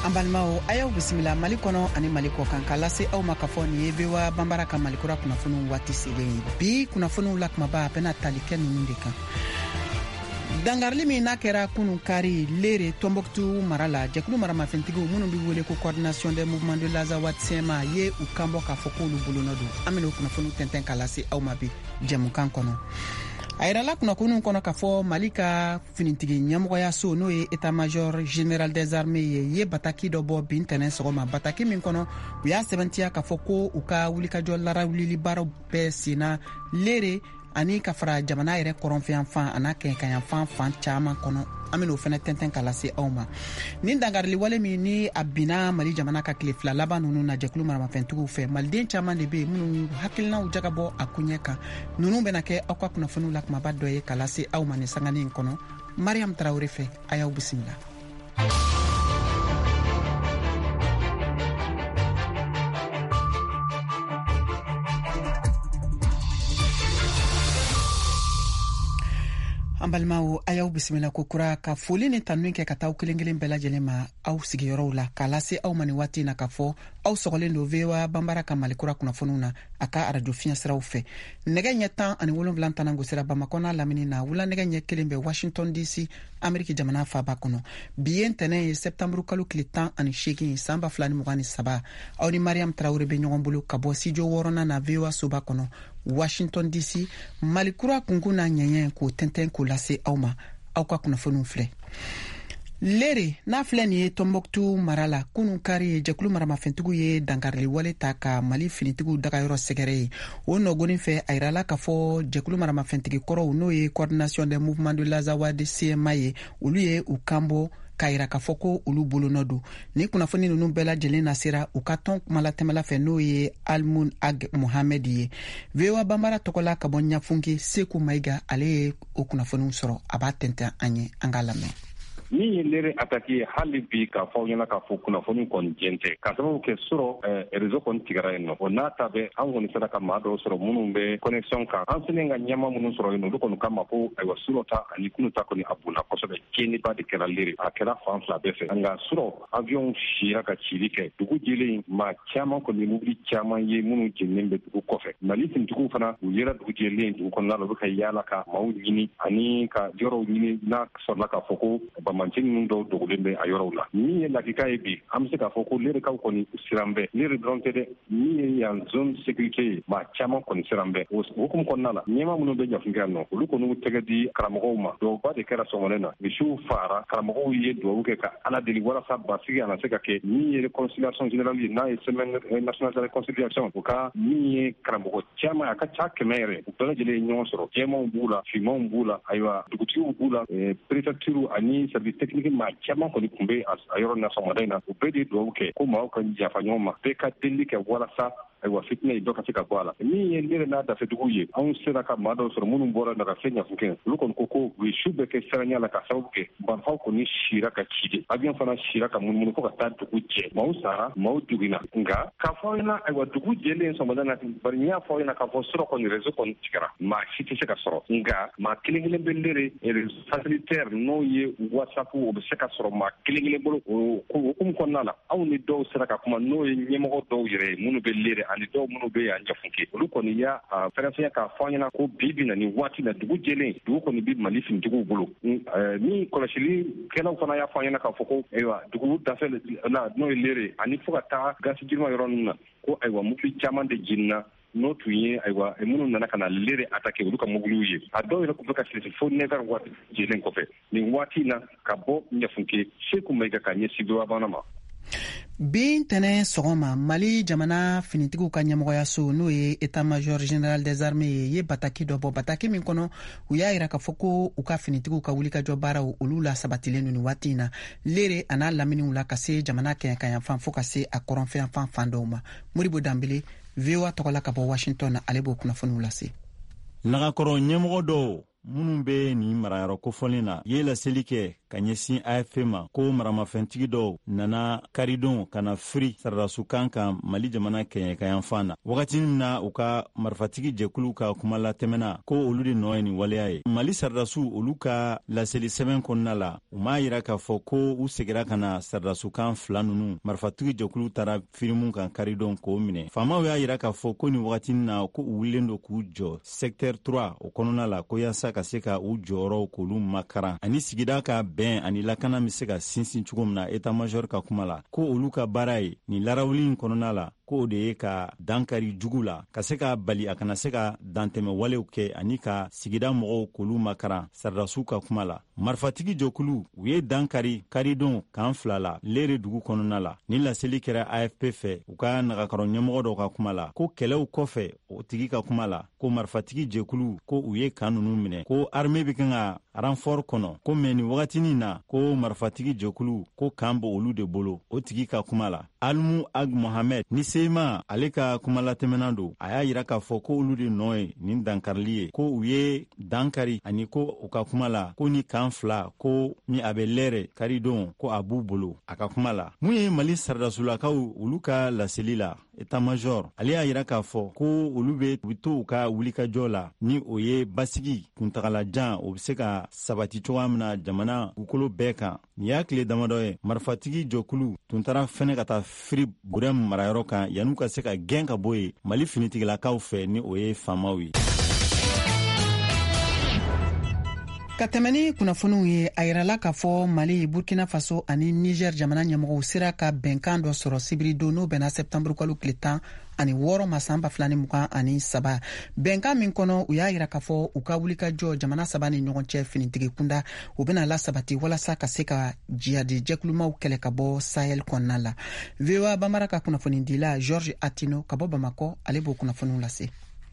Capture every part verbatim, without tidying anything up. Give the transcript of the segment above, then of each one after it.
Ambalmao ayaw bisimila Mali kono ani Mali ko kan kala se aw makafo ni bewa bambara ka Mali kura kuna funu wati selen bi kuna funu lakma ba pena talike ni ndika dangarli mi nakera kunu kari lere Tombouctou marala jekulu marama fentigo munu bi wole ko coordination des mouvements de l'Azawad Sema ye u kambo ka fokolu bulunodu amelo kuna funu tenten kala se aw mabi jamukan kono ayirala kuna kunu kono ka fɔ Mali ka finitigi ɲɛmɔgɔya so n'o ye état major général des armées ye ye bataki dɔ bɔ bi ntɛnɛn sɔgɔma bataki min kɔnɔ u y'a sɛbɛntiya ka fɔ ko u ka wulikajɔ larawulili baaraw bɛɛ senna lere ani ka fara jamana yɛrɛ kɔrɔnfɛyan fan ana kɛɲɛkaɲan fan fan caaman kɔnɔ an ben'o fɛnɛ tɛntɛn ka lase aw ma ni dangarili wale min ni a bina Mali jamana ka tile fila laban nunu na jɛkulu maramafɛntigiw fɛ maliden caaman de be yen minnu hakilinaw jagabɔ a kuɲɛ kan nunu bena kɛ aw ka kunnafoniw la kumaba dɔ ye ka lase aw ma ni sangani in kɔnɔ Mariam Traoré fɛ a y'aw bisimila. an balimaw a y'aw bisimila ko kura ka foli ni tanun kɛ ka taa aw kelen kelen bɛɛ lajɛlen ma aw sigiyɔrɔw la k'a lase aw ma ni waati na ka fɔ aw sɔgɔlen do V O A banbara ka Mali kura kunnafoniw na a ka arajo fiɲɛ siraw fɛ nɛgɛ ɲɛ tan ani wolonwula tana gosira Bamakɔ n'a lamini na wula nɛgɛ ɲɛ kelen bɛ Washington D C Ameriki jamana faaba kɔnɔ bi ye ntɛnɛn ye septembre kalo tile tan ani seegin san ba fila ni mugan ni saba aw ni Mariam Traoré bɛ ɲɔgɔn bolo ka bɔ studio wɔɔrɔnan na V O A soba kɔnɔ Washington D C Mali kura kunkun n'a ɲɛɲɛ k'o tɛntɛn k'o lase aw ma aw ka kunnafoniw filɛ lere n'a filɛ nin ye Tombouctou mara la kunun kari ye jɛkulu maramafɛntigiw ye dankarili wale ta ka Mali finitigiw dagayɔrɔ sɛgɛrɛ ye o nɔgɔnin fɛ a yirala ka fɔ jɛkulu maramafɛntigi kɔrɔw n'o ye coordination des mouvements de l'Azawad C M A ye olu ye u kanbɔ k'a yira ka fɔ ko olu bolonɔ don ni kunnafoni ninnu bɛɛ lajɛlen nasera u ka tɔn kumalatɛmɛla fɛ n'o ye Almun Ag Mohamed ye V O A banbara tɔgɔla ka bɔ Ɲafunke Seku Mayiga ale ye o kunnafoniw sɔrɔ a b'a tɛntɛn an ye an k'a lamɛn. Ni ye lere ataki hali bi ka fɔ ɲɛna ka fɔ kunnafoni kɔni jɛntɛ ka sababu kɛ sɔrɔ réseau kɔni tigɛra yen nɔ o n'a ta bɛ an kɔni sera ka maa dɔw sɔrɔ minnu bɛ connexion kan an selen ka ɲɛma minnu sɔrɔ yen nɔ olu kɔni kama ko ayiwa surɔ ta ani kunu ta kɔni a bunna kosɛbɛ tiɲɛniba de kɛra lere a kɛra fan fila bɛɛ fɛ nka surɔ avion sira ka cili kɛ dugu jɛlen maa caman kɔni mobili caman ye minnu jeninen bɛ dugu kɔfɛ Mali finitigiw fana u yera dugu jɛlen dugu kɔnɔna la u bɛ ka yaala ka maaw ɲini ani ka yɔrɔw ɲini n'a sɔrɔla ka fɔ ko bamanci ninnu dɔw dogolen bɛ a yɔrɔw la min ye lakika ye bi an bɛ se k'a fɔ ko lerekaw kɔni siran bɛ lere dɔrɔn tɛ dɛ min ye yan zone sécurité ye maa caman kɔni siran bɛ o hukumu kɔnɔna la ɲɛma minnu bɛ Ɲafunke yan nɔ olu kɔni tɛgɛ di karamɔgɔw ma dɔwba de kɛra sɔgɔmada na misiw fara karamɔgɔw ye duwawu kɛ ka ala deli walasa basigi kana se ka kɛ min ye réconciliation générale ye n'a ye semaine nationale de réconciliation o ka min ye karamɔgɔ caman a ka ca kɛmɛ yɛrɛ u bɛɛ lajɛlen ye ɲɔgɔn sɔrɔ jɛmanw b'u la finmanw b'u la ayiwa dugutigiw b'u la préfecture ani service technique maa caman kɔni tun bɛ a yɔrɔ na sɔgɔmada in na u bɛɛ de ye duwawu kɛ ko maaw ka yafa ɲɔgɔn ma bɛɛ ka deli kɛ walasa ayiwa fitinɛ ye dɔ ka se ka bɔ a la min ye lere n'a dafɛdugu ye anw sera ka maa dɔw sɔrɔ minnu bɔra na ka se Ɲafunke olu kɔni ko ko u ye su bɛɛ kɛ siranya la ka sababu kɛ banfaw kɔni sira ka ci de avion fana sira ka munumunu fo ka taa dugu jɛ maaw sara maaw jogina nka k'a fɔ aw ɲɛna ayiwa dugu jɛlen sɔgɔmada na bari n y'a fɔ aw ɲɛna k'a fɔ sɔrɔ kɔni réseau kɔni tigɛra maa si tɛ se ka sɔrɔ nka maa kelen kelen bɛ lere réseau satellitaire n'o ye WhatsApp o bɛ se ka sɔrɔ maa kelen kelen bolo o hukumu kɔnɔna la aw ni dɔw sera ka kuma n'o ye ɲɛmɔgɔ dɔw yɛrɛ ye minnu bɛ lere ani dɔw minnu bɛ yan Ɲafunke olu kɔni y'a fɛrɛfɛya k'a fɔ ɲɛna ko bi bi na ni waati na dugu jɛlen dugu kɔni bɛ Mali finitigiw bolo ni kɔlɔsilikɛlaw fana y'a fɔ ɲɛna k'a fɔ ko ayiwa dugu dafɛ la n'o ye lere ani fo ka taa gasi jirima yɔrɔ ninnu na ko ayiwa mobili caman de jenina n'o tun ye ayiwa minnu nana ka na lere attaquer olu ka mobiliw ye a dɔw yɛrɛ tun bɛ ka siri fo neuf heures waati jɛlen kɔfɛ nin waati na ka bɔ Ɲafunke Seku Mayiga ka ɲɛsin V O A banna ma. bi ntɛnɛn sɔgɔma Mali jamana finitigiw ka ɲɛmɔgɔya so n'o ye état major général des armées ye ye bataki dɔ bɔ bataki min kɔnɔ u y'a yira ka fɔ ko u ka finitigiw ka wulikajɔ baaraw olu la sabatilen nin waati in na lere a n'a laminiw la ka se jamana kɛɲɛkaɲan fan fo ka se a kɔrɔnfɛn fan fan dɔw ma Moribo Danbele V O A tɔgɔla ka bɔ Washington na ale b'o kunnafoniw lase. Nagakɔrɔ ɲɛmɔgɔ dɔw minnu be nin marayɔrɔ kofɔlen na ye laseli kɛ ka ɲɛsin A F P ma ko maramafɛntigi dɔw nana karidon ka na firi saradasukan kan Mali jamana kɛɲɛkayanfan na wagati min na u ka marifatigi jɛkulu ka kuma latɛmɛna ko olu de nɔ ye nin waleya ye. Mali saradasu olu ka laseli sɛbɛn kɔnɔna la u m'a yira k'a fɔ ko u segira ka na saradasukan fila nunu marifatigi jɛkulu tara firimu kan karidon k'o minɛ. Faamaw y'a yira k'a fɔ ko nin wagati na ko u wulilen do k'u jɔ secteur trois o kɔnɔna la ko yaasa ka se ka u jɔyɔrɔw k'olu makaran ani sigida ka bɛn ani lakana bɛ se ka sinsin cogo min na état major ka kuma la ko olu ka baara ye nin larawuli in kɔnɔna la ko o de ye ka dankari jugu la ka se ka bali a kana se ka dantɛmɛ walew kɛ ani ka sigida mɔgɔw k'olu makaran saradasiw ka kuma la. Marifatigi jɔkulu u ye dankari karidon kan fila la leere dugu kɔnɔna la ni laseli kɛra A F P fɛ u ka nagakɔrɔ ɲɛmɔgɔ dɔw ka kuma la ko kɛlɛw kɔfɛ o tigi ka kuma la ko marifatigi jɛkulu ko u ye kan nunu minɛ ko armée bɛ kan ka renfort kɔnɔ ko mɛ nin wagatinin na ko marifatigi jɛkulu ko kan bɔ olu de bolo o tigi ka kuma la. Almu Ag Mohamed ni sema ale ka kuma latɛmɛnan don a y'a yira k'a fɔ ko olu de nɔ ye nin dankarili ye ko u ye dankari ani ko u ka kuma la ko ni kan fila ko ni a bɛ lɛrɛ karidon ko a b'u bolo a ka kuma la. Mun ye Mali saradasulakaw olu ka laseli la état major ale y'a yira k'a fɔ ko olu be u to u ka wulikajɔ la ni o ye basigi kuntagalajan o be se ka sabati cogoya min na jamana dugukolo bɛɛ kan. Nin y'a tile damadɔ ye marifatigi jɔkulu tun tara fɛnɛ ka taa firi burɛm marayɔrɔ kan yan'u ka se ka gɛn ka bɔ ye Mali finitigilakaw fɛ ni o ye faamaw ye. Ka tɛmɛ ni kunnafoniw ye a yirala k'a fɔ Mali, Burkina Faso ani Niger jamana ɲɛmɔgɔw sera ka bɛnkan dɔ sɔrɔ sibiri don n'o bɛnna septembre kalo tile tan ani wɔɔrɔ ma san ba fila ni mugan ani saba. Bɛnkan min kɔnɔ u y'a yira k'a fɔ u ka wulikajɔ jamana saba ni ɲɔgɔn cɛ finitigi kunda u bɛna lasabati walasa ka se ka jihadi jɛkulumaw kɛlɛ ka bɔ Sahel kɔnɔna la. V O A Bambara ka kunnafoni dila Georges Atino ka bɔ Bamako ale b'o kunnafoniw lase.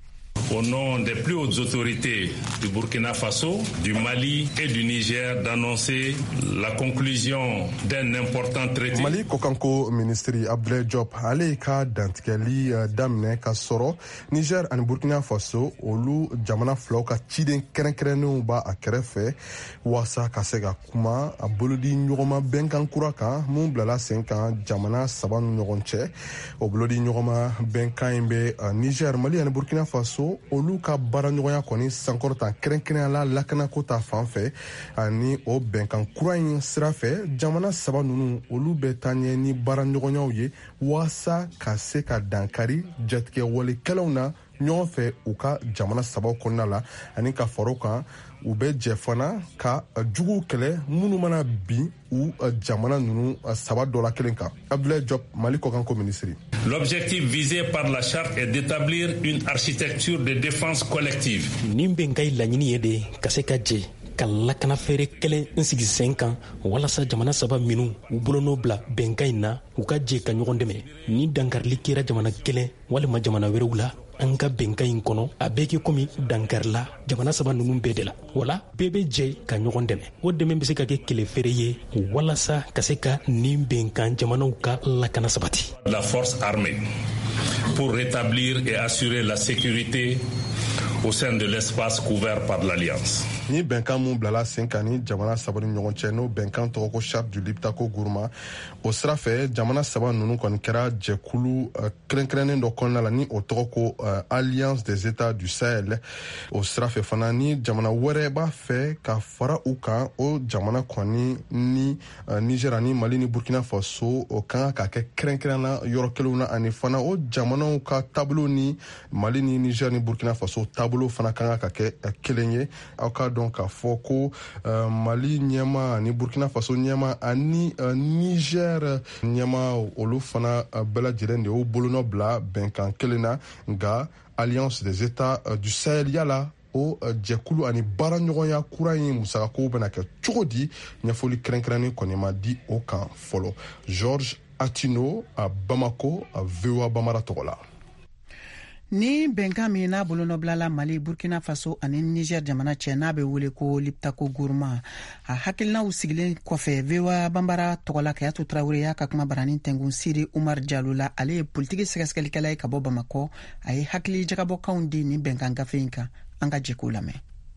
Au nom des plus hautes autorités du Burkina Faso, du Mali et du Niger d'annoncer la conclusion d'un important traité. Mali Kokanko ministri Abdoulaye Diop ale ka dantigɛli daminɛ ka sɔrɔ Niger ani Burkina Faso olu jamana filaw ka ciden kɛrɛnkɛrɛnnenw b'a a kɛrɛfɛ waasa ka se ka kuma a bolodi ɲɔgɔnma bɛnkan kura kan mun bilala sen kan jamana saba ni ɲɔgɔn cɛ. O bolodi ɲɔgɔnma bɛnkan in bɛ Niger, Mali ani Burkina Faso olu ka baaraɲɔgɔnya kɔni sankɔrɔta kɛrɛnkɛrɛnya la lakanako ta fan fɛ ani o bɛnkan kura in sira fɛ jamana saba ninnu olu bɛ taa ɲɛ ni baaraɲɔgɔnyaw ye waasa ka se ka dankari jatigɛ walekɛlaw na ɲɔgɔn fɛ u ka jamana sabaw kɔnɔna la ani ka faro kan u bɛ jɛ fana ka juguw kɛlɛ minnu mana bin u jamana ninnu saba dɔ la kelen kan. Abdoulaye Diop, Mali Kokanko ministre. L'objectif visé par la charte est d'établir une architecture de défense collective. Nin bɛnkan laɲini ye de ka se ka jɛ ka lakana feere kelen n sigi sen kan walasa jamana saba minnu u bolonɔ bila bɛnkan in na u ka jɛ ka ɲɔgɔn dɛmɛ. Ni dankarili kɛra jamana kelen walima jamana wɛrɛw la an ka bɛnkan in kɔnɔ a bɛɛ kɛ komi dankarila jamana saba ninnu bɛɛ de la wala bɛɛ bɛ jɛ ka ɲɔgɔn dɛmɛ. O dɛmɛ bɛ se ka kɛ kɛlɛ feere ye walasa ka se ka nin bɛnkan jamanaw ka lakana sabati. La force armée pour rétablir et assurer la sécurité au sein de l'espace couvert par l'Alliance. Ni bɛnkan mun bilala sen kan ni jamana saba ni ɲɔgɔn cɛ n'o bɛnkan tɔgɔ ko charte du Liptako Gourma o sira fɛ jamana saba ninnu kɔni kɛra jɛkulu kɛrɛnkɛrɛnnen dɔ kɔnɔna la ni o tɔgɔ ko Alliance des États du Sahel. O sira fɛ fana ni jamana wɛrɛ b'a fɛ ka fara u kan o jamana kɔni ni Niger ani Mali ni Burkina Faso o kan ka kɛ kɛrɛnkɛrɛnna yɔrɔ kelenw na ani fana o jamanaw ka taabolo ni Mali ni Niger ni Burkina Faso taabolo fana kan ka kɛ kelen ye. Aw ka dɔn k'a fɔ ko Mali ɲɛma ani Burkina Faso ɲɛma ani Niger ɲɛma olu fana bɛɛ lajɛlen de y'u bolonɔ bila bɛnkan kelen na nka Alliance des États du Sahel yala o jɛkulu ani baaraɲɔgɔnya kura in musakakow bɛna kɛ cogo di ɲɛfɔli kɛrɛnkɛrɛnnen kɔni ma di o kan fɔlɔ. Georges Atino a Bamako a V O A Bambara tɔgɔ la. Ni bɛnkan min n'a bolonɔbilala Mali, Burkina Faso ani Niger jamana cɛ n'a bɛ wele ko Liptako Gourma a hakilinaw sigilen kɔfɛ V O A Bambara tɔgɔla Kayatu Traoré y'a ka kuma barani tɛngun Siri Umar Jalo la ale ye politiki sɛgɛsɛgɛlikɛla ye ka bɔ Bamako a ye hakili jagabɔkanw di ni bɛnkan gafe in kan an ka jɛ k'o lamɛn.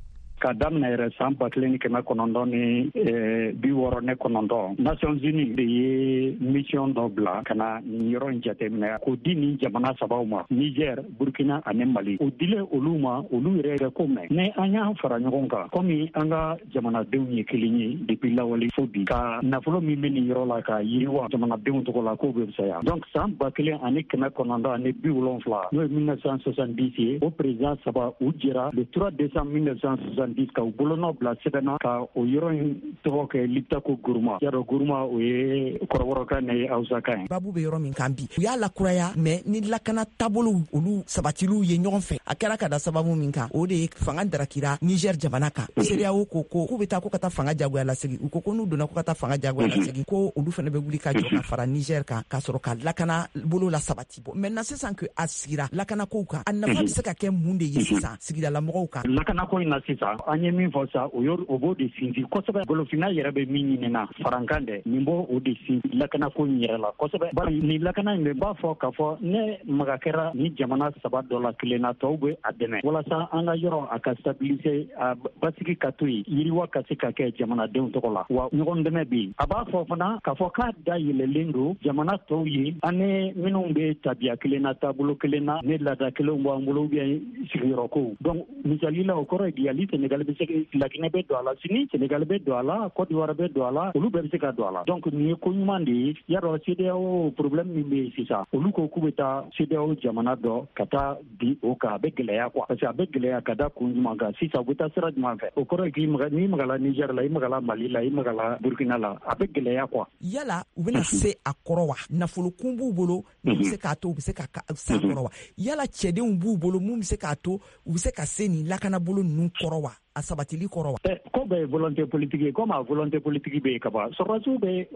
ka daminɛ yɛrɛ san ba kelen ni kɛmɛ kɔnɔntɔn ni bi wɔɔrɔ ne kɔnɔntɔn Nations Unies de ye mission dɔ bila ka na nin yɔrɔ in jateminɛ k'o di nin jamana sabaw ma Niger, Burkina ani Mali. O dile olu ma olu yɛrɛ yɛrɛ ko mɛn ni an y'an fara ɲɔgɔn kan komi an ka jamanadenw ye kelen ye depuis lawale fo bi ka nafolo min bɛ nin yɔrɔ la ka yiriwa jamanadenw tɔgɔ la k'o bɛ fisaya. Donc san ba kelen ani kɛmɛ kɔnɔntɔn ani bi wolonwula n'o ye mille neuf cent soixante-dix ye o président saba u jɛra le trois décembre mille neuf cent soixante-dix ka u bolonɔ bila sɛbɛnna ka o yɔrɔ in tɔgɔ kɛ Liptako Gourma. Yadɔ Gourma o ye kɔrɔbɔrɔkan ni Hausakan ye. Babu bɛ yɔrɔ min kan bi u y'a lakuraya mais ni lakana taabolo olu sabatiliw ye ɲɔgɔn fɛ a kɛra ka da sababu min kan o de ye fanga darakira Niger jamana kan. CEDEAO ko ko k'u bɛ taa ko ka taa fanga jagoya lasegin u ko ko n'u donna ko ka taa fanga jagoya lasegin ko olu fana bɛ wuli ka jɔ ka fara Niger kan ka sɔrɔ ka lakana bolo la sabati bɔ. Maintenant sisan que a sigira lakana kow kan a nafa bɛ se ka kɛ mun de ye sisan sigidala mɔgɔw kan. Lakana ko in na sisan an ye min fɔ sa o o b'o de sinsin kosɛbɛ. Golofina yɛrɛ bɛ min ɲinina farankan dɛ nin b'o o de sinsin lakana ko in yɛrɛ la kosɛbɛ. Bari nin lakana in bɛ b'a fɔ k'a fɔ ne maga kɛra ni jamana saba dɔ la kelenna tɔw bɛ a dɛmɛ walasa an ka yɔrɔ a ka stabiliser a basigi ka to yen yiriwa ka se ka kɛ jamanadenw tɔgɔ la wa ɲɔgɔn dɛmɛ bɛ yen. A b'a fɔ fana k'a fɔ k'a da yɛlɛlen don jamana tɔw ye an ni minnu bɛ tabiya kelen na taabolo kelen na ne laada kelenw b'an bolo ubiyɛn sigiyɔrɔ kow. Donc misali la o kɔrɔ ye di hali Sénégal bɛ se Laginɛ bɛ don a la sini Sénégal bɛ don a la Côte d'Ivoire bɛ don a la olu bɛɛ bɛ se ka don a la. Donc nin ye ko ɲuman de ye yadɔ CEDEAO problème min bɛ yen sisan olu ko k'u bɛ taa CEDEAO jamana dɔ ka taa bi o kan a bɛ gɛlɛya quoi parce que a bɛ gɛlɛya ka da kun jumɛn kan sisan u bɛ taa sira jumɛn fɛ o kɔrɔ ye k'i maga n'i magala Niger la i magala Mali la i magala Burkina la a bɛ gɛlɛya quoi. Yala u bɛna se a kɔrɔ wa nafolo kun b'u bolo mun bɛ se k'a to u bɛ se ka se a kɔrɔ wa yala cɛdenw b'u bolo mun bɛ se k'a to u bɛ se ka se nin lakanabolo ninnu kɔrɔ wa a sabatili kɔrɔ wa. Ko bɛɛ ye volonté politique ye comme a volonté politique bɛ yen ka ban sɔrɔdasiw bɛ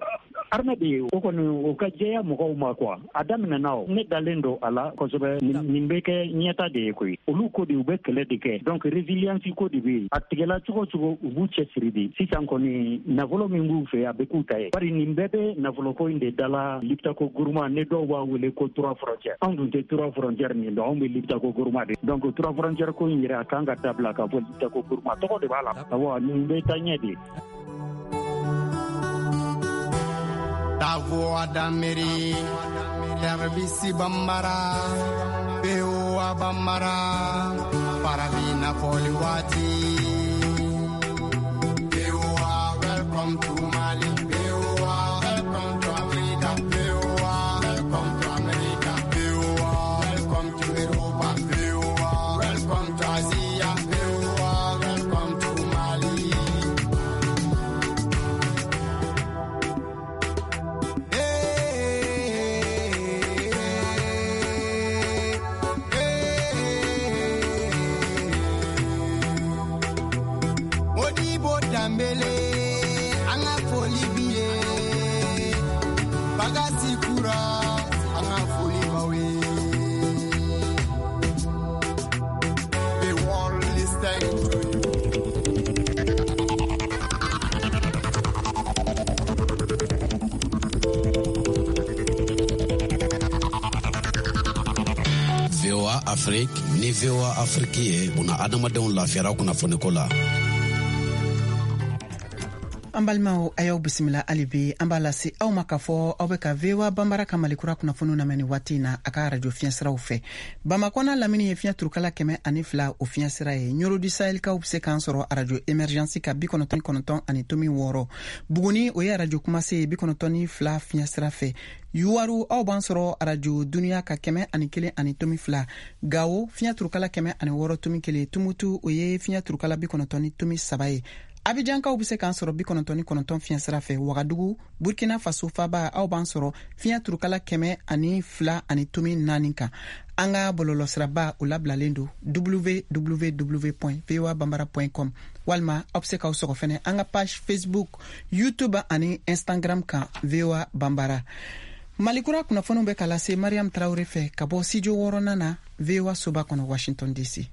armée bɛ yen o kɔni o ka jɛya mɔgɔw ma quoi a daminɛna o ne dalen don a la kosɛbɛ nin bɛ kɛ ɲɛta de ye koyi olu ko de u bɛ kɛlɛ de kɛ donc résilience ko de bɛ yen a tigɛla cogo cogo u b'u cɛsiri de sisan kɔni nafolo min b'u fɛ a bɛ k'u ta ye bari nin bɛɛ bɛ nafolo ko in de dala Liptako Gourma ne dɔw b'a wele ko trois frontières anw dun tɛ trois frontières nin dɔn anw bɛ Liptako Gourma de donc trois frontières ko in yɛrɛ a kan ka dabila ka fɔ Liptako Gourma tɔgɔ de b'a la awɔ nin bɛ taa ɲɛ de. La voix d'Amérique, Herbisi Bambara, Beoa Bambara, Paravina Poliwati. Beoa, welcome to Mali. Beoa, welcome to Africa. Beoa, welcome to America. Beoa, welcome to Europa. Beoa, welcome to Asia. Beoa, welcome to Mali. Dambele, anga foli biye, bagasi kura, anga foli bawe. The world is thank to you. V O A Afrique, ni V O A Afrique ye, una adamadenw lafiyara kunnafoni ko la. An balimaw a y'aw bisimila hali bi an b'a lase aw ma k'a fɔ aw bɛ ka V O A banbara ka malikura kunnafoniw lamɛn nin waati na a ka radio fiɲɛsiraw fɛ Bamako n'a lamini ye fiɲɛ turukala kɛmɛ ani fila o fiɲɛsira ye Ɲorodi Sahɛlikaw bɛ se k'an sɔrɔ radio émergence ka bi kɔnɔntɔn ni kɔnɔntɔn ani tomi wɔɔrɔ Buguni o ye radio kumase ye bi kɔnɔntɔn ni fila fiɲɛsira fɛ Yuwaru aw b'an sɔrɔ radio Duniya ka kɛmɛ ani kelen ani tomi fila Gawo fiɲɛ turukala kɛmɛ ani wɔɔrɔ tomi kelen Tumutu o ye fiɲɛ turukala bi kɔnɔntɔn ni tomi saba ye Abijankaw bɛ se k'an sɔrɔ bi kɔnɔntɔn ni kɔnɔntɔn fiɲɛsira fɛ Wagadugu Burkina Faso Faba aw b'an sɔrɔ fiɲɛ turukala kɛmɛ ani fila ani tomi naani kan an ka bɔlɔlɔsiraba o labilalen don w w w point v o a banbara point com walima aw bɛ se k'aw sɔgɔ fɛnɛ an ka page Facebook YouTube ani Instagram kan V O A Banbara Malikura kunnafoniw bɛ ka lase Mariam Traoré fɛ ka bɔ studio wɔɔrɔnan na V O A soba kɔnɔ Washington D C.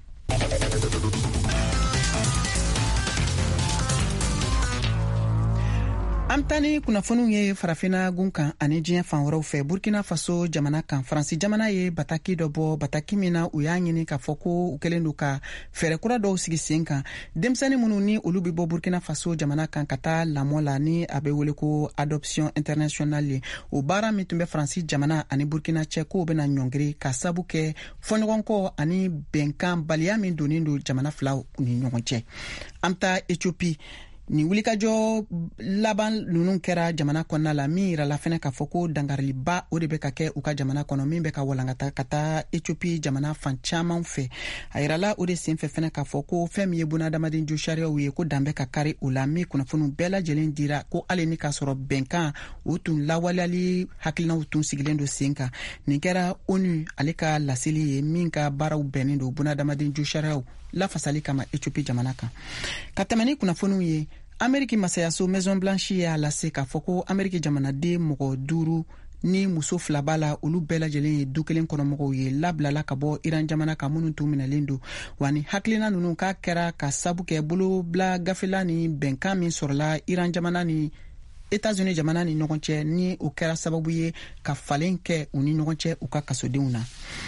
An tani kunnafoniw ye farafina gun kan ani diɲɛ fan wɛrɛw fɛ. Burkina Faso jamana kan Faransi jamana ye bataki dɔ bɔ, bataki min na u y'a ɲini k'a fɔ ko u kɛlen don ka fɛɛrɛ kura dɔw sigi sen kan. Denmisɛnnin minnu ni olu bɛ bɔ Burkina Faso jamana kan ka taa lamɔ la ni a bɛ wele ko adoption internationale ye. O baara min tun bɛ Faransi jamana ani Burkina cɛ k'o bɛna ɲɔngiri ka sabu kɛ fɔɲɔgɔnkɔ ani bɛnkan baliya min donnen don jamana filaw ni ɲɔgɔn cɛ. An taa Ethiopie. Ni wulikajɔ laban ninnu kɛra jamana kɔnɔna la min yirala fɛnɛ k'a fɔ ko dangariliba o de bɛ ka kɛ u ka jamana kɔnɔ min bɛ ka walankata ka taa Ethiopie jamana fan caman fɛ. A yirala o de senfɛ fɛnɛ k'a fɔ ko fɛn min ye bunadamaden jo sariyaw ye ko dan bɛ ka kari o la min kunnafoniw bɛɛ lajɛlen dira ko hali ni k'a sɔrɔ bɛnkan o tun lawaleyali hakilinaw tun sigilen don sen kan. Nin kɛra ONU ale ka laseli ye min ka baaraw bɛnnen don bunadamaden jo sariyaw lafasali kama Ethiopie jamana kan. Ka tɛmɛ ni kunnafoniw ye, Ameriki masayaso Maison Blanche y'a lase k'a fɔ ko Ameriki jamanaden mɔgɔ duuru ni muso fila b'a la olu bɛɛ lajɛlen ye du kelen kɔnɔmɔgɔw ye labilala ka bɔ Iran jamana kan minnu tun minɛlen don. Wa ni hakilina ninnu k'a kɛra ka sabu kɛ bolobila gafela ni bɛnkan min sɔrɔla Iran jamana ni États-Unis jamana ni ɲɔgɔn cɛ ni o kɛra sababu ye ka falen kɛ u ni ɲɔgɔn cɛ u ka kasodenw na.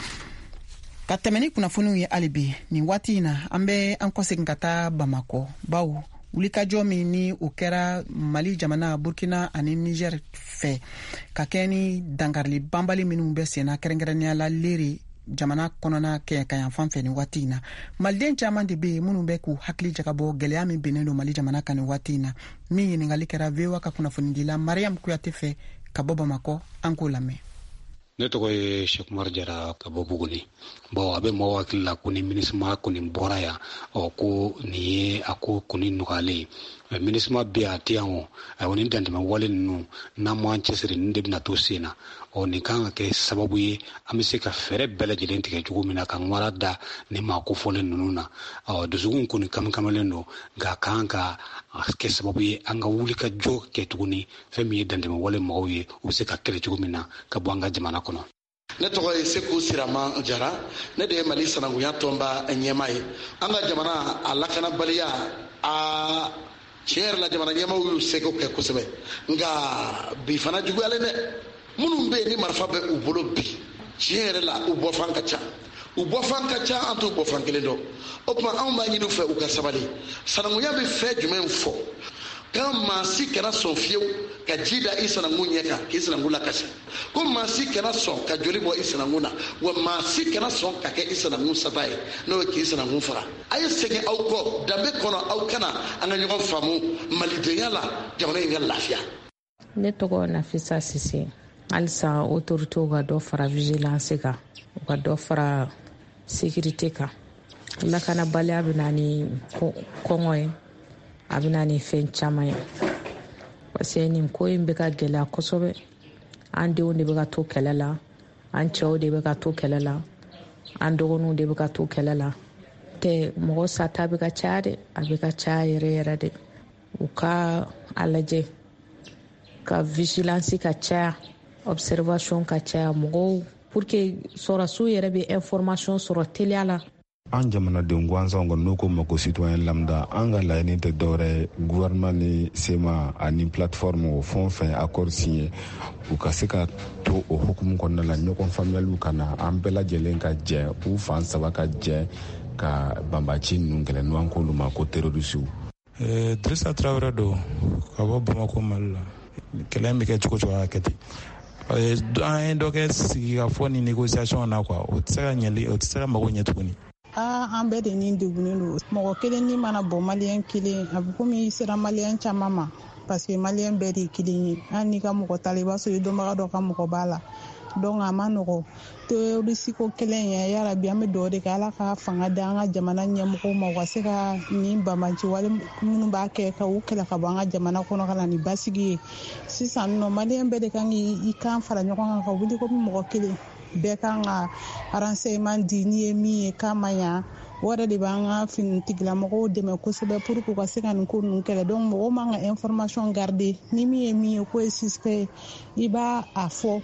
Ka tɛmɛ ni kunnafoniw ye hali bi nin waati in na an bɛ an kɔsegin ka taa Bamakɔ bawo wulikajɔ min ni o kɛra Mali jamana, Burkina ani Niger fɛ ka kɛ ni dangarili banbali minnu bɛ senna kɛrɛnkɛrɛnnenya la Leri jamana kɔnɔna kɛ ka yan fan fɛ nin waati in na. Maliden caman de bɛ yen minnu bɛ k'u hakili jagabɔ gɛlɛya min bɛnnen don Mali jamana kan nin waati in na. Min ɲininkali kɛra V O A ka kunnafonidila Mariam Kuyate fɛ ka bɔ Bamakɔ, an k'o lamɛn. Ne tɔgɔ ye Sheikh Umar Jara ka bɔ Buguni. Bon a bɛ mɔgɔw hakili la ko ni minisma kɔni bɔra yan ɔ ko nin ye a ko kɔni nɔgɔyalen ye. Minisma bɛ yan a tɛ yan o ayiwa nin dantɛmɛ wale ninnu n'an m'an cɛsiri nin de bɛna to sen na ɔ nin kan ka kɛ sababu ye an bɛ se ka fɛɛrɛ bɛɛ lajɛlen tigɛ cogo min na ka ŋwara da nin maa kofɔlen ninnu na ɔ dusukun kɔni kamikamalen don nka a kan ka kɛ sababu ye an ka wuli ka jɔ kɛ tuguni fɛn min ye dantɛmɛ wale mɔgɔw ye u bɛ se ka kɛlɛ cogo min na ka bɔ an ka jamana kɔnɔ. Ne tɔgɔ ye Seku Sirama Jara, ne de ye Mali sananguya tɔnba ɲɛma ye. An ka jamana a lakanabaliya a tiɲɛ yɛrɛ la jamana ɲɛmaw y'u seko kɛ kosɛbɛ nka bi fana juguyalen dɛ. Minnu bɛ yen ni marifa bɛ u bolo bi tiɲɛ yɛrɛ la u bɔfan ka ca u bɔfan ka ca an t'u bɔfan kelen dɔn. O tuma anw b'a ɲini u fɛ u ka sabali. Sananguya bɛ fɛn jumɛn fɔ kan maa si kana sɔn fiyewu ka ji da i sanankun ɲɛ kan k'i sanankun lakasi ko maa si kana sɔn ka joli bɔ i sanankun na wa maa si kana sɔn ka kɛ i sanankun sata ye n'o ye k'i sanankun faga. A ye segin aw kɔ danbe kɔnɔ aw kana an ka ɲɔgɔn faamu malidenya la jamana in ka lafiya. Ne tɔgɔ Nafisa Sise. Halisa autoritew ka dɔ fara vigilance kan u ka dɔ fara sécurité kan. Lakanabaliya bɛ na ni kɔngɔ ye a bɛ na ni fɛn caman ye parce que nin ko in bɛ ka gɛlɛya kosɛbɛ. An denw de bɛ ka to kɛlɛ la, an cɛw de bɛ ka to kɛlɛ la, an dɔgɔninw de bɛ ka to kɛlɛ la. Tɛ mɔgɔ sata bɛ ka caya dɛ, a bɛ ka caya yɛrɛ yɛrɛ de. U ka a lajɛ ka vigilance ka caya, observation ka caya mɔgɔw pour que sɔrɔsiw yɛrɛ bɛ information sɔrɔ teliya la. An jamanadenw gansanw kɔni n'u ko ma ko citoyen lambda an ka laɲini tɛ dɔwɛrɛ gouvernement ni sema ani plateforme o fɛn o fɛn accord signé u ka se ka to o hukumu kɔnɔna la ɲɔgɔn faamuyaliw ka na an bɛɛ lajɛlen ka jɛ u fan saba ka jɛ ka banbaci ninnu kɛlɛ n'an k'olu ma ko terrorisiw. Drissa Traoré don ka bɔ Bamakɔ Mali la. Kɛlɛ in bɛ kɛ cogo cogo a kɛ ten. An ye dɔ kɛ sigi ka fɔ ni négociation na quoi o tɛ se ka ɲɛli o tɛ se ka mago ɲɛ tuguni. Ah, an bɛɛ de ni degunnen don. Mɔgɔ kelen ni mana bɔ maliyɛn kelen a bɛ komi i sera maliyɛn caman ma parce que maliyɛn bɛɛ de ye kelen ye. Hali n'i ka mɔgɔ ta la i b'a sɔrɔ i dɔnbaga dɔ ka mɔgɔ b'a la. Donc a ma nɔgɔ. Terroriste ko kelen ye yarabi an bɛ dugawu de kɛ Ala ka fanga di an ka jamana ɲɛmɔgɔw ma u ka se ka nin banbanci wale minnu b'a kɛ ka u kɛlɛ ka bɔ an ka jamana kɔnɔ ka na ni basigi ye. Sisan nɔ maliyɛn bɛɛ de kan k'i kan fara ɲɔgɔn kan ka wuli komi mɔgɔ kelen. Bɛɛ kan ka renseignement di n'i ye min ye k'a ma ɲa o yɛrɛ de b'an ka finitigilamɔgɔw dɛmɛ kosɛbɛ pour que u ka se ka nin ko ninnu kɛlɛ. Donc mɔgɔw man ka information garder ni min ye min ye ko ye suspect i b'a a fɔ.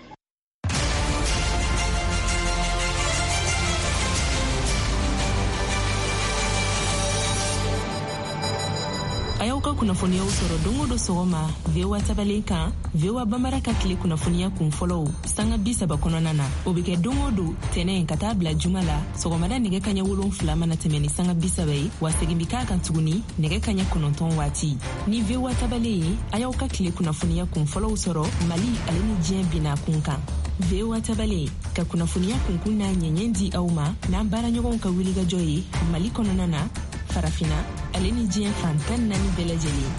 a y'aw ka kunnafoniyaw sɔrɔ don o don sɔgɔma V O A tabalen kan V O A Bambara ka tile kunnafoniya kun fɔlɔw sanga bi saba kɔnɔna na o bɛ kɛ don o don tɛnɛ ka taa bila juma la sɔgɔmada nɛgɛ kaɲɛ wolonfila mana tɛmɛ ni sanga bi saba ye wa segin bi k'a kan tuguni nɛgɛ kaɲɛ kɔnɔntɔn waati ni V O A tabalen ye a y'aw ka tile kunnafoniya kun fɔlɔw sɔrɔ Mali ale ni diɲɛ bina kun kan V O A tabalen ka kunnafoniya kunkun n'a ɲɛɲɛ di aw ma n'an baaraɲɔgɔnw ka wulikajɔ ye Mali kɔnɔna na farafina ale ni diɲɛ fan tan naani bɛɛ lajɛlen.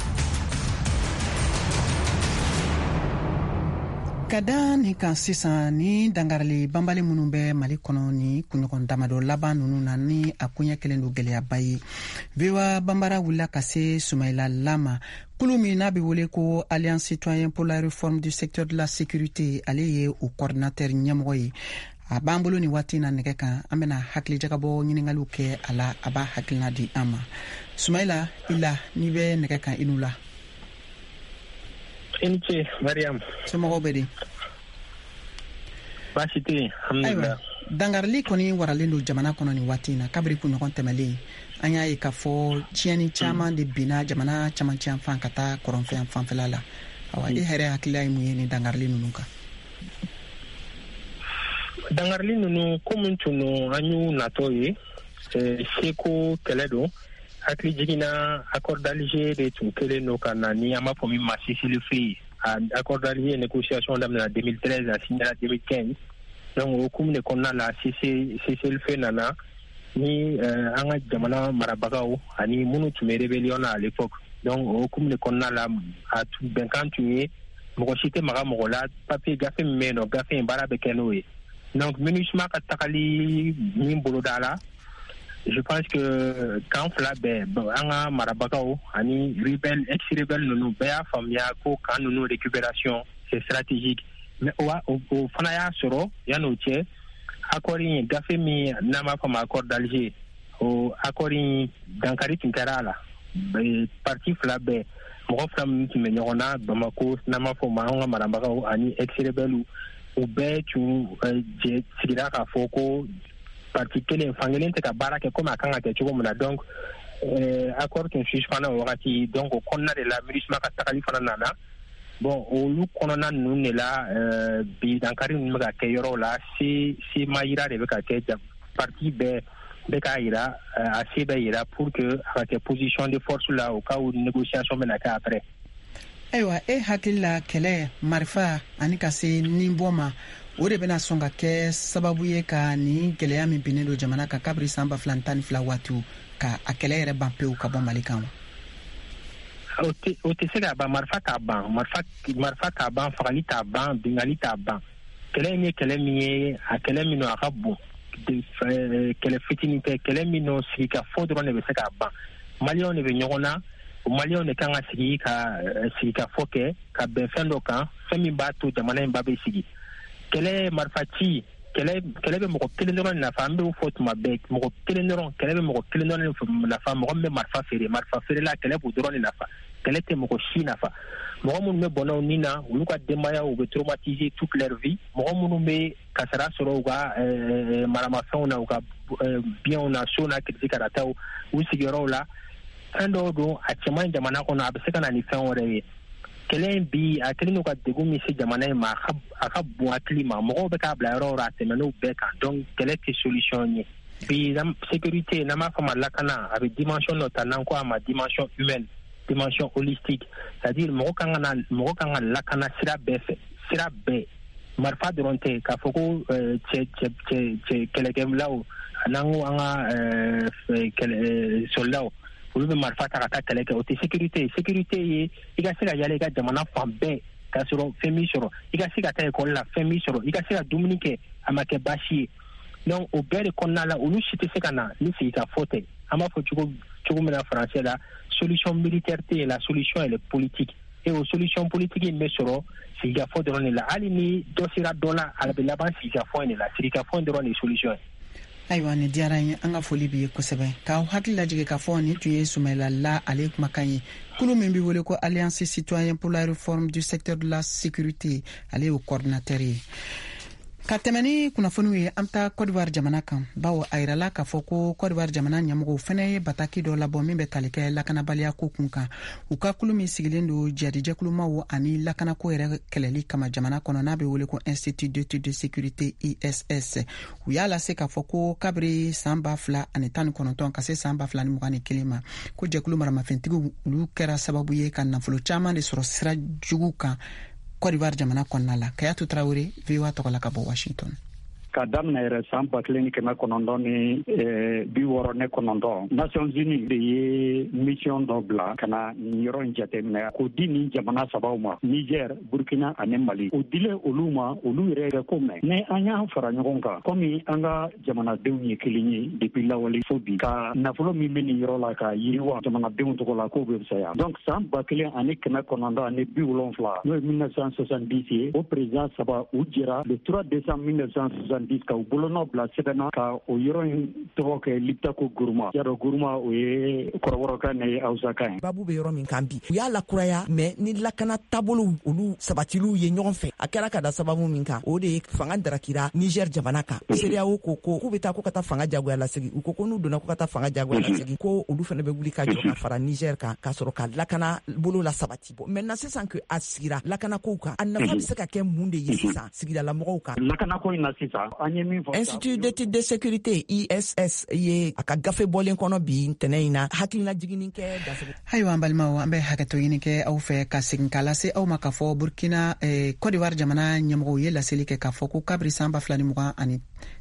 Ka da nin kan sisan ni dangarili banbali minnu bɛ Mali kɔnɔ ni kunɲɔgɔn damadɔ laban ninnu na ni a kuɲɛ kelen don gɛlɛyaba ye V O A Bambara wulila ka se Sumayila Lama kulu min n'a bɛ wele ko Alliance Citoyen pour la réforme du secteur de la sécurité ale ye o coordinateur ɲɛmɔgɔ ye a b'an bolo ni waati na nɛgɛ kan an bɛna hakili jagabɔ ɲiningaliw kɛ a la a b'a hakilina di an ma Sumayila i la n'i bɛ nɛgɛ kan i n'u la i ni ce Mariam somɔgɔw bɛ di baasi tɛ yen alhamdulillah dangarili kɔni waralen don jamana kɔnɔ ni waati na kabiri kunɲɔgɔn tɛmɛlen an y'a ye k'a fɔ tiɲɛni caman de binna jamana camancɛ yan fan ka taa kɔrɔnfɛ yan fanfɛla la awa e hɛrɛ hakilila ye mun ye ni dangarili ninnu kan dangarili ninnu komi tunu an y'u natɔ ye seko kɛlɛ don hakili jiginna accord d'Alger de tun kelen don ka na ni an b'a fɔ min ma cessez-le-feu accord d'Alger négociation daminɛna deux mille treize a signera deux mille quinze donc o hukumu de kɔnɔna la cessez-le-feu nana ni an ka jamana marabagaw ani minnu tun bɛ rébellion na à l'époque donc o hukumu de kɔnɔna la a tun bɛnkan tun ye mɔgɔ si tɛ maga mɔgɔ la papier gafe min bɛ yen nɔ gafe in baara bɛ kɛ n'o ye donc MINUSMA ka tagali min boloda la je pense que kan fila bɛɛ an ka marabagaw ani rebelle ex rebelle ninnu bɛɛ y'a faamuya ko kan ninnu récupération c'est stratégique mais o fana y'a sɔrɔ yan'o cɛ accord in gafe min n'an b'a fɔ ma accord d'Alger o accord in dankari tun kɛra a la parti fila bɛɛ mɔgɔ fila minnu tun bɛ ɲɔgɔn na Bamako n'an b'a fɔ ma an ka marabagaw ani ex rebelle u bɛɛ tun sigira k'a fɔ ko parti kelen fan kelen tɛ ka baara kɛ komi a kan ka kɛ cogo min na donc accord tun suspend o wagati donc o kɔnɔna de la MINUSMA ka tagali fana nana bon olu kɔnɔna ninnu de la bi dankari ninnu bɛ ka kɛ yɔrɔw la se se ma yira de bɛ ka kɛ parti bɛɛ bɛ k'a yira a se bɛ yira pour que a ka kɛ position de force la o cas où négociation bɛna kɛ après. Ayiwa e hakili la kɛlɛ marifa ani ka se nin bɔ ma o de bɛna sɔn ka kɛ sababu ye ka ni gɛlɛya min binnen don jamana kan kabiri san ba fila tan ni fila waatiw ka a kɛlɛ yɛrɛ ban pewu ka bɔ Mali kan wa. o tɛ se ka ban marifa t'a ban marifa t'a ban fagali t'a ban bingali t'a ban kɛlɛ in ye kɛlɛ min ye a kɛlɛ min a ka bon kɛlɛ fitinin tɛ kɛlɛ min sigi ka fɔ dɔrɔn de bɛ se k'a ban maliyɛnw de bɛ ɲɔgɔn na maliyɛnw de kan ka sigi ka sigi ka fɔ kɛ ka bɛn fɛn dɔ kan fɛn min b'a to jamana in ba bɛ sigi kɛlɛ marifa ci kɛlɛ kɛlɛ bɛ mɔgɔ kelen dɔrɔn nafa an b'o fɔ tuma bɛɛ mɔgɔ kelen dɔrɔn kɛlɛ bɛ mɔgɔ kelen dɔrɔn nafa mɔgɔ min bɛ marifa feere marifa feerela kɛlɛ b'o dɔrɔn de nafa kɛlɛ tɛ mɔgɔ si nafa mɔgɔ minnu bɛ bɔnnaw ni na olu ka denbaya u bɛ traumatiser toute leur vie mɔgɔ minnu bɛ kasara sɔrɔ u ka maramafɛnw na u ka biɲɛw na so na kirisi karataw u sigiyɔrɔw la fɛn dɔw don a cɛman jamana kɔnɔ a bɛ se ka na ni fɛn wɛrɛ ye kɛlɛ in bi a kelen n'u ka degun min se jamana in ma a ka bon hakili ma mɔgɔw bɛ k'a bila yɔrɔ o yɔrɔ a tɛmɛn'o bɛɛ kan donc kɛlɛ tɛ solution ye bi sécurité n'an b'a fɔ ma lakana a bɛ dimension dɔ ta n'an ko a ma dimension humaine dimension holistique c'est-à-dire mɔgɔ kan ka na mɔgɔ kan ka lakana sira bɛɛ fɛ sira bɛɛ marifa dɔrɔn tɛ k'a fɔ ko cɛ cɛ cɛ cɛ kɛlɛkɛlaw n'an ko an ka kɛlɛ soldaw olu bɛ marifa ta ka taa kɛlɛ kɛ o tɛ sécurité sécurité ye i ka se ka yala i ka jamana fan bɛɛ k'a sɔrɔ fɛn min sɔrɔ i ka se ka taa ekɔli la fɛn min sɔrɔ i ka se ka dumuni kɛ a ma kɛ baasi ye donc o bɛɛ de kɔnɔna la olu si tɛ se ka na ni sigi ka fɔ tɛ an b'a fɔ cogo cogo min na français la solution militaire tɛ yen la solution elle est politique et o solution politique in bɛ sɔrɔ sigi ka fɔ dɔrɔn de la hali ni dɔ sera dɔ la a bɛ laban sigi ka fɔ in de la sigi ka fɔ in dɔrɔn de ye solution ye. Ayiwa ni diyara n ye an ka foli b'i ye kosɛbɛ k'aw hakili lajigin k'a fɔ nin tun ye Sumayila La ale kumakan ye kulu min bɛ wele ko Alliance Citoyen pour la réforme du secteur de la sécurité ale y'o coordinateur ye ka tɛmɛ ni kunnafoniw ye an ta Côte d'Ivoire jamana kan bawo a yirala k'a fɔ ko Côte d'Ivoire jamana ɲɛmɔgɔw fɛnɛ ye bataki dɔ labɔ min bɛ tali kɛ lakanabaliya ko kun kan u ka kulu min sigilen don jadijɛkulumaw ani lakanako yɛrɛ kɛlɛli kama jamana kɔnɔ n'a bɛ wele ko Institut d'études de sécurité I S S u y'a lase k'a fɔ ko kabiri san ba fila ani tan ni kɔnɔntɔn ka se san ba fila ni mugan ni kelen ma ko jɛkulu maramafɛntigiw olu kɛra sababu ye ka nafolo caman de sɔrɔ sira jugu kan Côte d'Ivoire jamana kɔnɔna la Kayatu Traoré V O A tɔgɔ la ka bɔ Washington. Ka daminɛ yɛrɛ san ba kelen ni kɛmɛ kɔnɔntɔn ni bi wɔɔrɔ ne kɔnɔntɔn Nations Unies de ye mission dɔ bila ka na nin yɔrɔ in jateminɛ k'o di nin jamana sabaw ma Niger, Burkina ani Mali o dilen olu ma olu yɛrɛ yɛrɛ ko mɛn ni an y'an fara ɲɔgɔn kan komi an ka jamanadenw ye kelen ye depuis lawale fo bi ka nafolo min bɛ nin yɔrɔ la ka yiriwa jamanadenw tɔgɔ la k'o bɛ fisaya donc san ba kelen ani kɛmɛ kɔnɔntɔn ani bi wolonfila n'o ye mille neuf cent soixante-dix ye o président saba u jɛra le trois décembre mille neuf cent soixante-dix ka u bolonɔ bila sɛbɛnna ka o yɔrɔ in tɔgɔ kɛ Liptako Gourma yadɔ Gourma o ye kɔrɔbɔrɔkan ne ye Hausakan ye babu bɛ yɔrɔ min kan bi u y'a lakuraya mais ni lakana taabolo olu sabatiliw ye ɲɔgɔn fɛ a kɛra ka da sababu min kan o de ye fanga darakira Niger jamana kan CEDEAO ko ko k'u bɛ taa ko ka taa fanga jagoya lasegi u ko ko n'u donna ko ka taa fanga jagoya lasegi ko olu fana bɛ wuli ka jɔ ka fara Niger kan ka sɔrɔ ka lakana bolo la sabati bɔ maintenant sisan que a sigira lakana kow kan a nafa bɛ se ka kɛ mun de ye sisan sigidala mɔgɔw kan lakana ko in na sisan Institut d'études de sécurité I S S ye a ka gafe bɔlen kɔnɔ bi ntɛnɛ in na hakilina jiginni kɛ dasago ayiwa an balimaw an bɛ hakɛto ɲini kɛ aw fɛ ka segin k'a lase aw ma k'a fɔ Burkina eh, Côte d'Ivoire jamana ɲɛmɔgɔw ye laseli kɛ k'a fɔ ko kabiri san ba fila ni mugan ani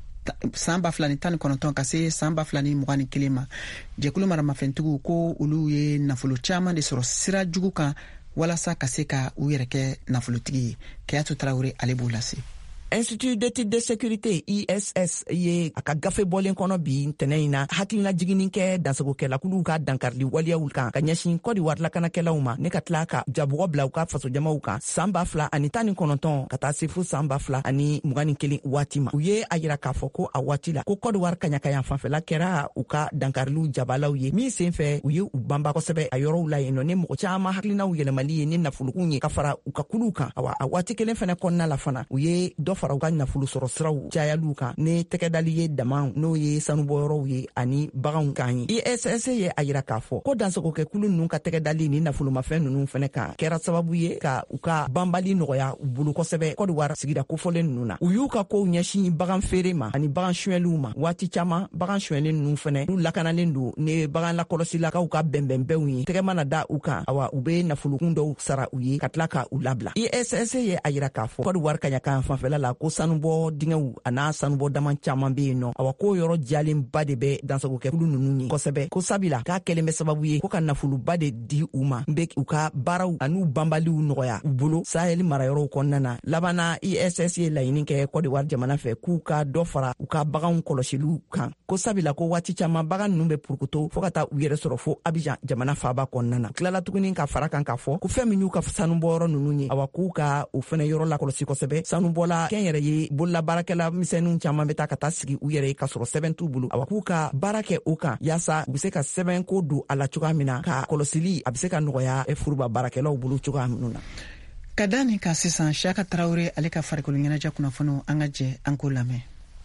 san ba fila ni tan ni kɔnɔntɔn ka se san ba fila ni mugan ni kelen ma jɛkulu maramafɛntigiw ko olu ye nafolo caman de sɔrɔ sira jugu kan walasa ka se ka u yɛrɛ kɛ nafolotigi ye Kayatu Traoré ale b'o lase. Institut d'études de sécurité I S S ye a ka gafe bɔlen kɔnɔ bi ntɛnɛ in na hakilina jiginni kɛ dansagokɛlakuluw ka dankarili waliyaw kan ka ɲɛsin Côte d'Ivoire lakanakɛlaw ma ne ka tila ka jabɔgɔ bila u ka fasojamaw kan san ba fila ani tan ni kɔnɔntɔn ka taa se fo san ba fila ani mugan ni kelen waati ma u ye a yira k'a fɔ ko a waati la ko Côte d'Ivoire kaɲakayan fanfɛla kɛra u ka dankariliw jabalaw ye min sen fɛ u ye u banba kosɛbɛ a yɔrɔw la yen nɔ ni mɔgɔ caman hakilinaw yɛlɛmali ye ni nafolokun ye ka fara u ka kuluw kan awa a waati kelen fɛnɛ kɔnɔna la fana u ye dɔ fara u ka nafolo sɔrɔ siraw cayaliw kan ni tɛgɛdali ye damaw n'o ye sanubɔyɔrɔw ye ani baganw kan ye I S S ye a yira k'a fɔ ko dansagokɛkulu ninnu ka tɛgɛdali ni nafolomafɛn ninnu fɛnɛ kan kɛra sababu ye ka u ka banbali nɔgɔya u bolo kosɛbɛ Côte d'Ivoire sigida kofɔlen ninnu na u y'u ka kow ɲɛsin bagan feere ma ani bagan suɲɛliw ma waati caman bagan suɲɛlen ninnu fɛnɛ n'u lakanalen don ni bagan lakɔlɔsilakaw ka bɛnbɛnbɛnw ye tɛgɛ mana da u kan awa u be nafolokun dɔw sara u ye ka tila ka u labila I S S ye a yira k'a fɔ Côte d'Ivoire kaɲakan fanfɛla la ko sanubɔ dingɛw a n'a sanubɔ daman caman be yen nɔ awa ko yɔrɔ jalenba de bɛ dansagokɛkulu ninnu ye kosɛbɛ ko sabila k'a kɛlen bɛ sababu ye ko ka nafoloba de di u ma n be u ka baaraw an'u banbaliw nɔgɔya u bolo sahɛli marayɔrɔw kɔnɔna na labanna I S S ye laɲini kɛ Côte d'Ivoire jamana fɛ k'u ka dɔ fara u ka baganw kɔlɔsiliw kan ko sabila ko waati caman bagan ninnu bɛ purukuto fɔɔ ka taa u yɛrɛ sɔrɔ fo Abidjan jamana faaba kɔnɔna na tilala tuguni ka fara kan k'a fɔ ko fɛn min y'u ka sanubɔyɔrɔ ninnu ye awa k'u ka o fɛnɛ yɔrɔ lakɔlɔsi kosɛbɛ sanubɔla kɛn yɛrɛ ye bolola baarakɛla misɛnninw caman bɛ taa ka taa sigi u yɛrɛ ye ka sɔrɔ sɛbɛn t'u bolo awa k'u ka baara kɛ o kan yaasa u bɛ se ka sɛbɛn ko don a la cogoya min na ka kɔlɔsili a bɛ se ka nɔgɔya furuba baarakɛlaw bolo cogoya minnu na ka da nin kan sisan Siyaka Tarawele ale ka farikolo ɲɛnajɛ kunnafoniw an ka jɛ an k'o lamɛn.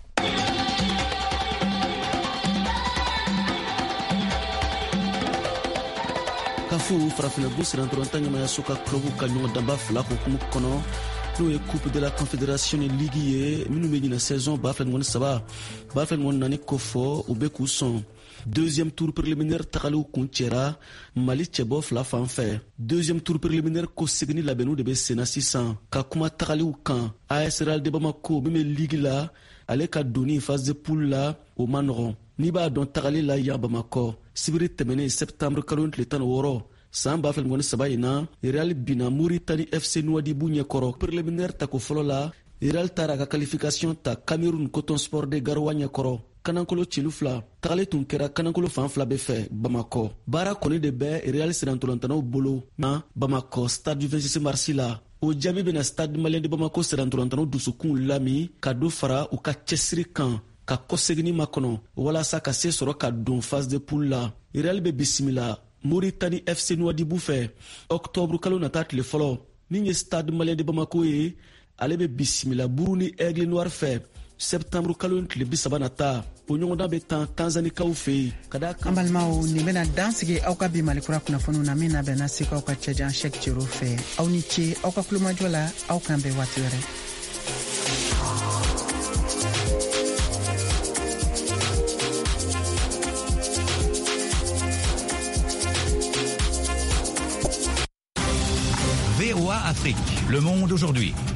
ka fo farafinna bu sirantɔrɔ ta ɲamayaso ka club ka ɲɔgɔn danba fila hukumu kɔnɔ n'o ye coupe de la confédération ni ligue ye minnu bɛ ɲina saison ba fila ni saba ba fila ni naani ko fɔ u bɛ k'u sɔn deuxième tour préliminaire tagaliw kun cɛra mali cɛbɔ fila fan fɛ deuxième tour préliminaire ko seginni labɛnniw de bɛ senna sisan ka kuma tagaliw kan A S Real de Bamako min bɛ ligue la ale ka donni phase de poule la o ma nɔgɔn n'i b'a dɔn tagali la yan Bamakɔ sibiri tɛmɛnen septembre kalo tile tan ni wɔɔrɔ san ba fila ni saba in na Real bina Mauritanie F C Nouadhibou ɲɛkɔrɔ préliminaire tako fɔlɔ la Real taara ka qualification ta Cameroun Coton Sport de Garoua ɲɛkɔrɔ kanankolo cilu fila tagali tun kɛra kanankolo fan fila bɛ fɛ Bamakɔ baara kɔni de bɛ Real sirantolantanaw bolo na Bamakɔ stade du vingt-six mars la o jaabi bɛna stade malien de Bamako sirantolantanaw dusukun lami ka do fara u ka cɛsiri kan ka kɔsegini makɔnɔ walasa ka se sɔrɔ ka don phase de poule la Real bɛ bisimila Mauritanie F C Nouadhibou fɛ octobre kalo nata tile fɔlɔ min ye stade malien de Bamako ye ale be bisimila buru ni aigle noir fɛ septembre kalo ni tile bi saba na ta o ɲɔgɔndan bɛ tan tanzanikaw fɛ yen ka da an balimaw nin bena dansigi aw ka bi malikura kunnafoniw na min na bɛnna seko aw ka cɛjan shek jero fɛ aw ni ce aw ka kulomajɔ la aw kan bɛn waati wɛrɛ. V O A Afrique, le monde aujourd'hui.